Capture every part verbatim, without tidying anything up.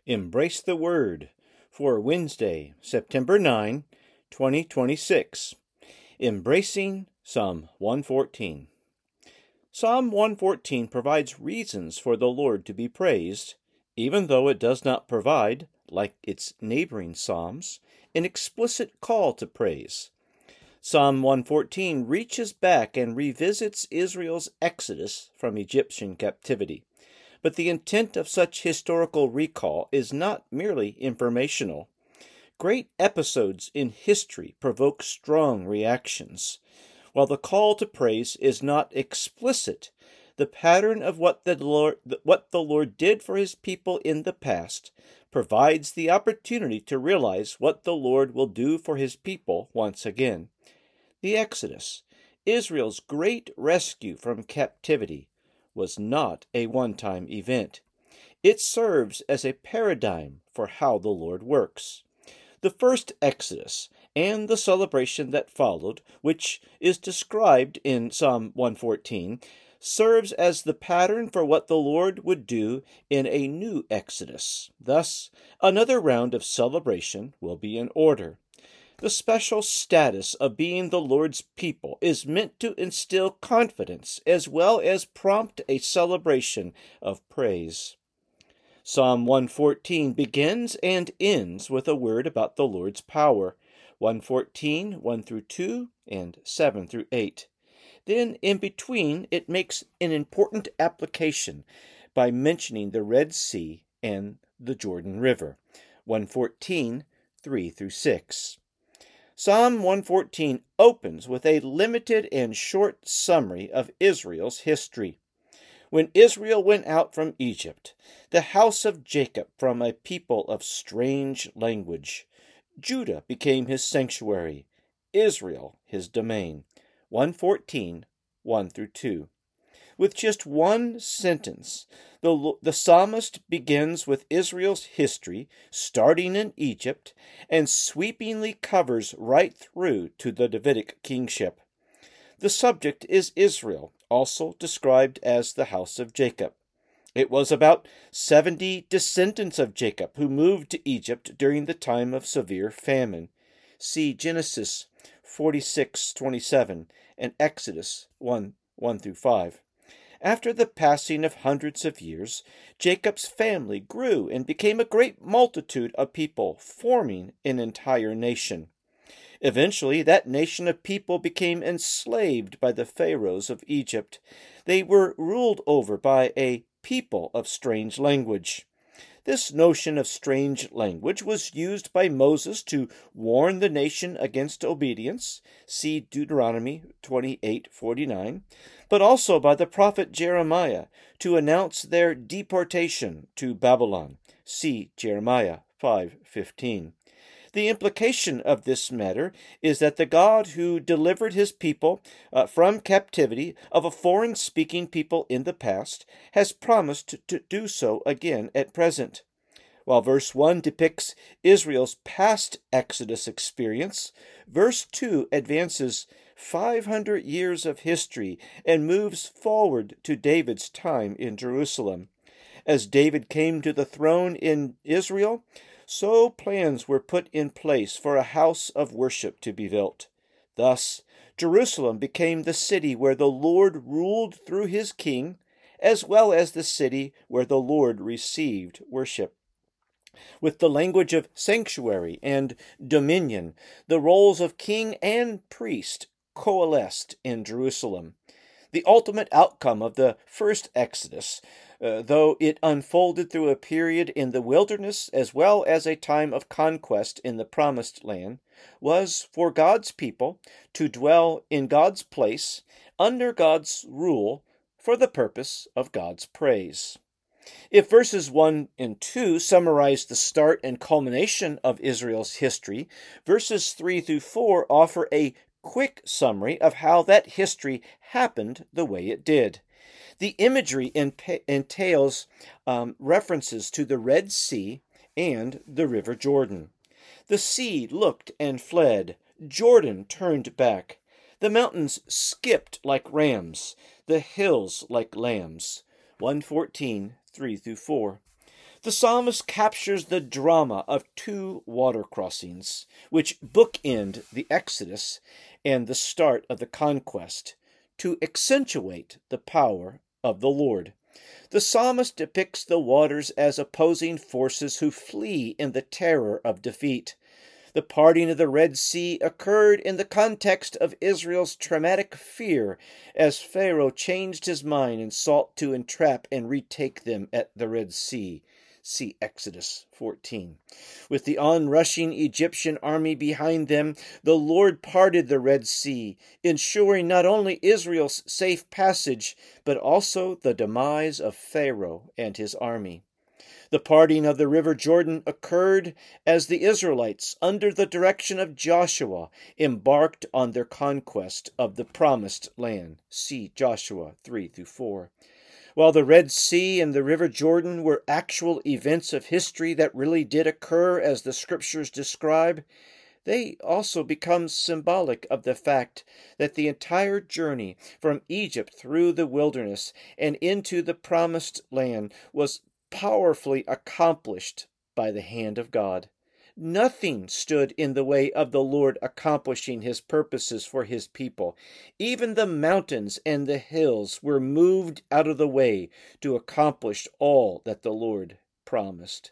Embrace the Word for Wednesday, September ninth, twenty twenty-six. Embracing Psalm one fourteen. Psalm one fourteen provides reasons for the Lord to be praised, even though it does not provide, like its neighboring psalms, an explicit call to praise. Psalm one fourteen reaches back and revisits Israel's exodus from Egyptian captivity. But the intent of such historical recall is not merely informational. Great episodes in history provoke strong reactions. While the call to praise is not explicit, the pattern of what the Lord, what the Lord did for his people in the past provides the opportunity to realize what the Lord will do for his people once again. The Exodus, Israel's great rescue from captivity, was not a one-time event. It serves as a paradigm for how the Lord works. The first Exodus and the celebration that followed, which is described in Psalm one fourteen, serves as the pattern for what the Lord would do in a new Exodus. Thus, another round of celebration will be in order. The special status of being the Lord's people is meant to instill confidence as well as prompt a celebration of praise. Psalm one fourteen begins and ends with a word about the Lord's power, one fourteen, one through two, and seven through eight. Then, in between, it makes an important application by mentioning the Red Sea and the Jordan River, one fourteen, three through six. Psalm one fourteen opens with a limited and short summary of Israel's history. When Israel went out from Egypt, the house of Jacob from a people of strange language, Judah became his sanctuary, Israel his domain. one fourteen, one through two. With just one sentence, the, the psalmist begins with Israel's history, starting in Egypt, and sweepingly covers right through to the Davidic kingship. The subject is Israel, also described as the house of Jacob. It was about seventy descendants of Jacob who moved to Egypt during the time of severe famine. See Genesis forty-six twenty-seven and Exodus one, one through five. After the passing of hundreds of years, Jacob's family grew and became a great multitude of people, forming an entire nation. Eventually, that nation of people became enslaved by the pharaohs of Egypt. They were ruled over by a people of strange language. This notion of strange language was used by Moses to warn the nation against obedience, see Deuteronomy twenty-eight forty-nine, but also by the prophet Jeremiah to announce their deportation to Babylon, see Jeremiah five fifteen. The implication of this matter is that the God who delivered his people uh, from captivity of a foreign-speaking people in the past has promised to do so again at present. While verse one depicts Israel's past Exodus experience, verse two advances five hundred years of history and moves forward to David's time in Jerusalem. As David came to the throne in Israel, so plans were put in place for a house of worship to be built. Thus, Jerusalem became the city where the Lord ruled through his king, as well as the city where the Lord received worship. With the language of sanctuary and dominion, the roles of king and priest coalesced in Jerusalem. The ultimate outcome of the first Exodus, uh, though it unfolded through a period in the wilderness as well as a time of conquest in the Promised Land, was for God's people to dwell in God's place, under God's rule, for the purpose of God's praise. If verses one and two summarize the start and culmination of Israel's history, verses three through four offer a quick summary of how that history happened the way it did. The imagery entails um, references to the Red Sea and the River Jordan. The sea looked and fled. Jordan turned back. The mountains skipped like rams, the hills like lambs. one fourteen, three through four. The psalmist captures the drama of two water crossings, which bookend the Exodus and the start of the conquest, to accentuate the power of the Lord. The psalmist depicts the waters as opposing forces who flee in the terror of defeat. The parting of the Red Sea occurred in the context of Israel's traumatic fear as Pharaoh changed his mind and sought to entrap and retake them at the Red Sea. See Exodus fourteen. With the onrushing Egyptian army behind them, the Lord parted the Red Sea, ensuring not only Israel's safe passage, but also the demise of Pharaoh and his army. The parting of the river Jordan occurred as the Israelites, under the direction of Joshua, embarked on their conquest of the promised land. See Joshua three through four. While the Red Sea and the River Jordan were actual events of history that really did occur as the Scriptures describe, they also become symbolic of the fact that the entire journey from Egypt through the wilderness and into the promised land was powerfully accomplished by the hand of God. Nothing stood in the way of the Lord accomplishing his purposes for his people. Even the mountains and the hills were moved out of the way to accomplish all that the Lord promised.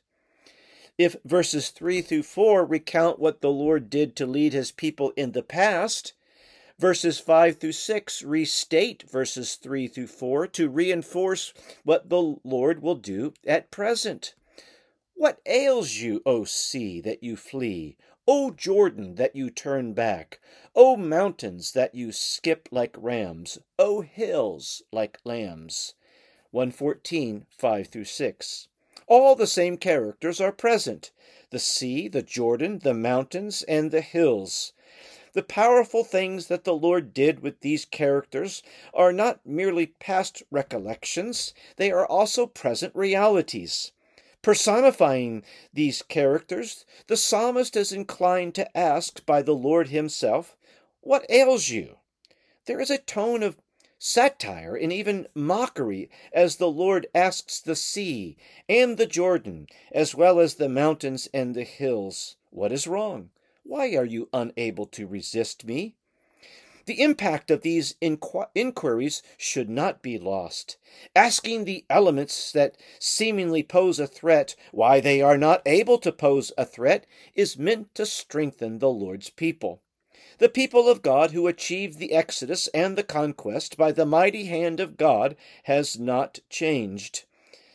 If verses three through four recount what the Lord did to lead his people in the past, verses five through six restate verses three through four to reinforce what the Lord will do at present. What ails you, O sea, that you flee? O Jordan, that you turn back? O mountains, that you skip like rams? O hills, like lambs? one fourteen, five through six. All the same characters are present: the sea, the Jordan, the mountains, and the hills. The powerful things that the Lord did with these characters are not merely past recollections, they are also present realities. Personifying these characters, the psalmist is inclined to ask by the Lord himself, "What ails you?" There is a tone of satire and even mockery as the Lord asks the sea and the Jordan, as well as the mountains and the hills, "What is wrong? Why are you unable to resist me?" The impact of these inqu- inquiries should not be lost. Asking the elements that seemingly pose a threat why they are not able to pose a threat is meant to strengthen the Lord's people. The people of God who achieved the Exodus and the conquest by the mighty hand of God has not changed.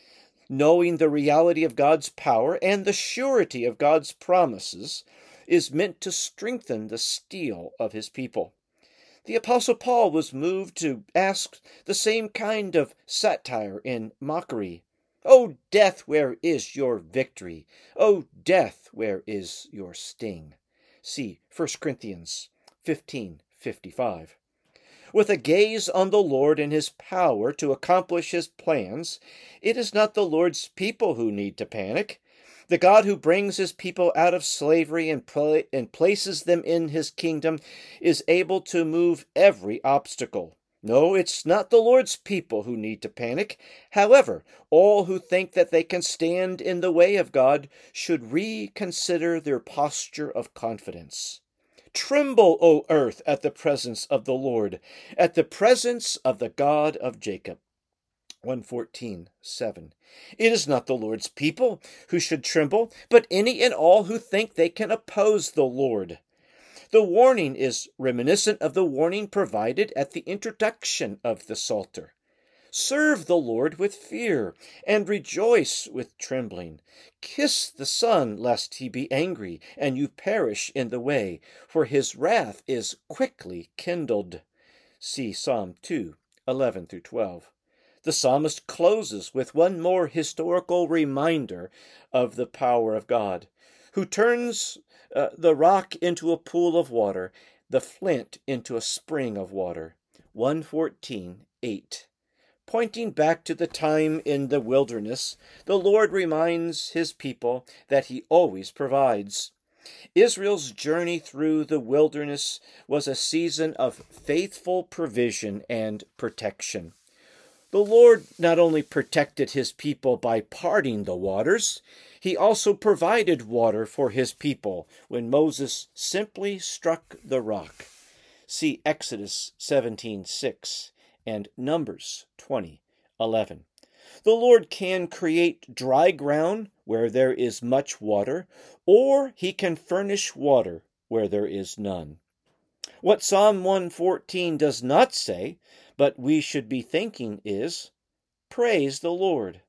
Knowing the reality of God's power and the surety of God's promises is meant to strengthen the steel of his people. The Apostle Paul was moved to ask the same kind of satire and mockery. "O death, where is your victory? O death, where is your sting?" See First Corinthians fifteen fifty-five. With a gaze on the Lord and his power to accomplish his plans, it is not the Lord's people who need to panic. The God who brings his people out of slavery and, pla- and places them in his kingdom is able to move every obstacle. No, it's not the Lord's people who need to panic. However, all who think that they can stand in the way of God should reconsider their posture of confidence. Tremble, O earth, at the presence of the Lord, at the presence of the God of Jacob. one fourteen, seven. It is not the Lord's people who should tremble, but any and all who think they can oppose the Lord. The warning is reminiscent of the warning provided at the introduction of the Psalter. Serve the Lord with fear, and rejoice with trembling. Kiss the Son, lest he be angry, and you perish in the way, for his wrath is quickly kindled. See Psalm two, eleven through twelve. The psalmist closes with one more historical reminder of the power of God, who turns uh, the rock into a pool of water, the flint into a spring of water. one fourteen, eight. Pointing back to the time in the wilderness, the Lord reminds his people that he always provides. Israel's journey through the wilderness was a season of faithful provision and protection. The Lord not only protected his people by parting the waters, he also provided water for his people when Moses simply struck the rock. See Exodus seventeen six and Numbers twenty eleven. The Lord can create dry ground where there is much water, or he can furnish water where there is none. What Psalm one fourteen does not say, but we should be thinking is, praise the Lord.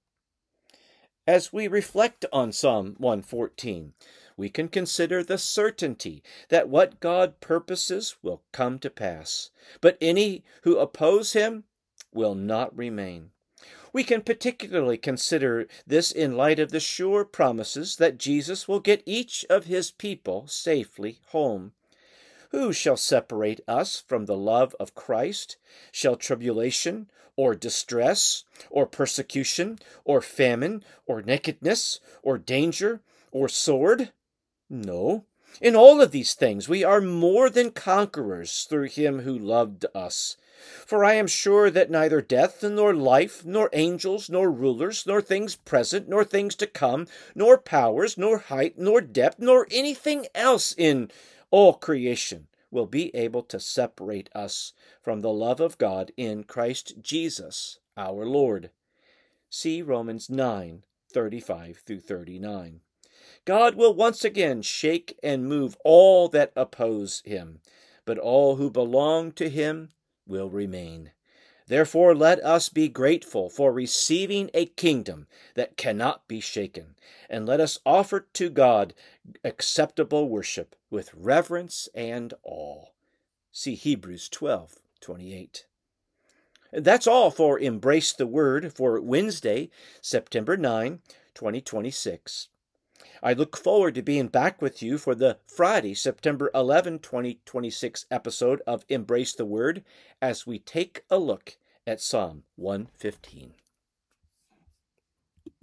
As we reflect on Psalm one fourteen, we can consider the certainty that what God purposes will come to pass, but any who oppose him will not remain. We can particularly consider this in light of the sure promises that Jesus will get each of his people safely home. Who shall separate us from the love of Christ? Shall tribulation, or distress, or persecution, or famine, or nakedness, or danger, or sword? No. In all of these things we are more than conquerors through him who loved us. For I am sure that neither death, nor life, nor angels, nor rulers, nor things present, nor things to come, nor powers, nor height, nor depth, nor anything else in all creation will be able to separate us from the love of God in Christ Jesus our Lord. See Romans nine thirty-five through thirty-nine. God will once again shake and move all that oppose him, but all who belong to him will remain. Therefore let us be grateful for receiving a kingdom that cannot be shaken, and let us offer to God acceptable worship with reverence and awe. See Hebrews twelve twenty-eight. That's all for Embrace the Word for Wednesday, September ninth, twenty twenty-six. I look forward to being back with you for the Friday, September eleventh, twenty twenty-six episode of Embrace the Word as we take a look at Psalm one fifteen.